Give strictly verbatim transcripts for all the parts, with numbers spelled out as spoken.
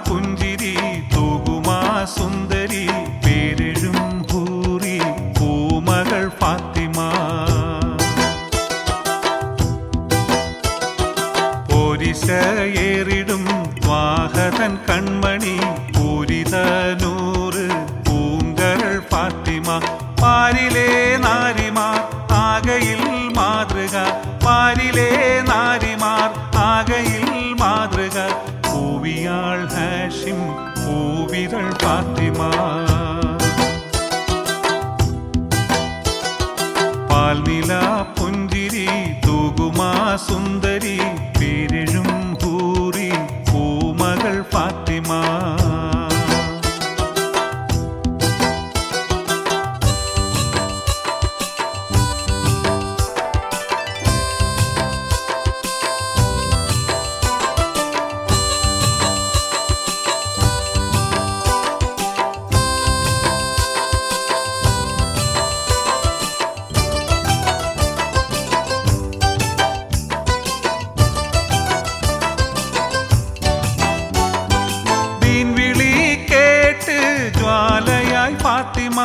പുഞ്ചിരി തൂകുമാ സുന്ദരി പേരെഴും ഹൂറി പൂമകൾ ഫാത്തിമ. പോരിശയേറിടും വാഹതൻ കൺമണി പൂരിതനൂറ് പൂങ്കരൾ ഫാത്തിമ. പാരിലെ നാരിമാർ ആകയിൽ മാതൃക, പാരിലെ നാരിമാർ ആകയിൽ മാതൃക. പൂവിയാൾ ഹാഷിം പൂവിരൾ ഫാത്തിമ. പാൽനില പുഞ്ചിരി തൂകുമാ സുന്ദരി പേരെഴും ഹൂറി പൂമകൾ ഫാത്തിമ. ജ്വാലയായി ഫാത്തിമ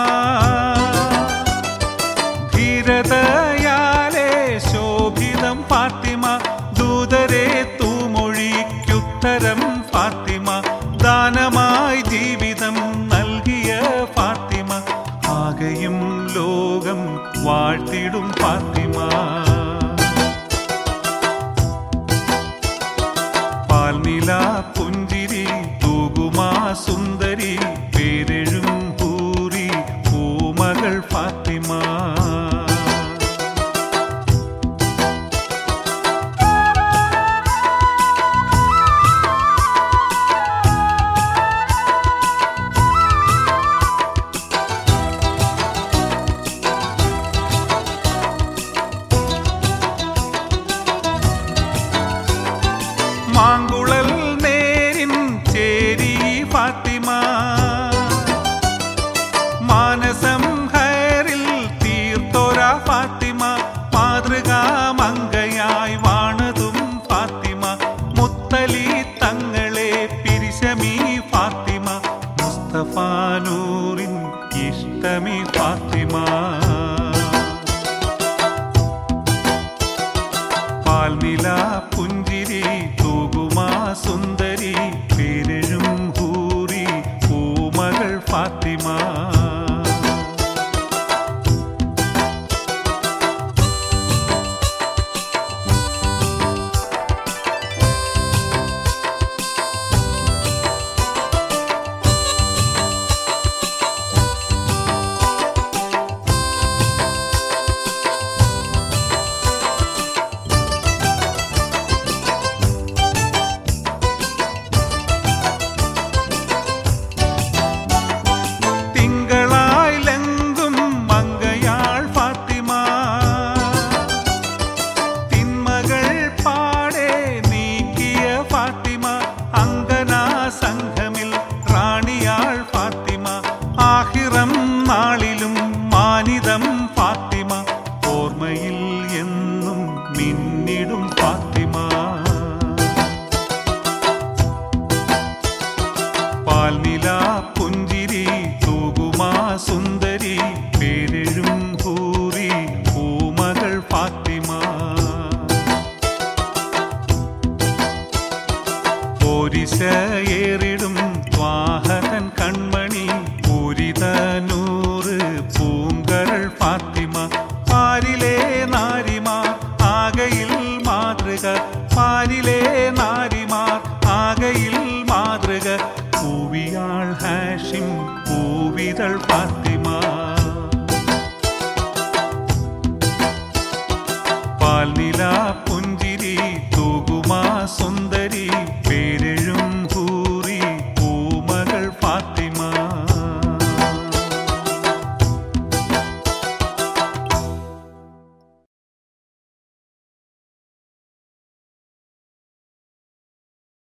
ധീരതയാലെ ശോഭിതം ഫാത്തിമ. ദൂതരെ തൂമൊഴിക്കുത്തരം ഫാത്തിമ. ദാനമായി ജീവിതം നൽകിയ ഫാത്തിമ. ആകെയും ലോകം വാഴ്ത്തിടും ഫാത്തിമ. പാൽനില പുഞ്ചിരി തൂകുമാ സുന്ദരി പേരെഴും ഹൂറി പൂമകൾ ഫാത്തിമ. മാങ്കുളൽ നേരിൻ ചേരി ഫാത്തിമ. മാനസം ഹൈറിൽ തീർത്തോര ഫാത്തിമ. മാതൃകാ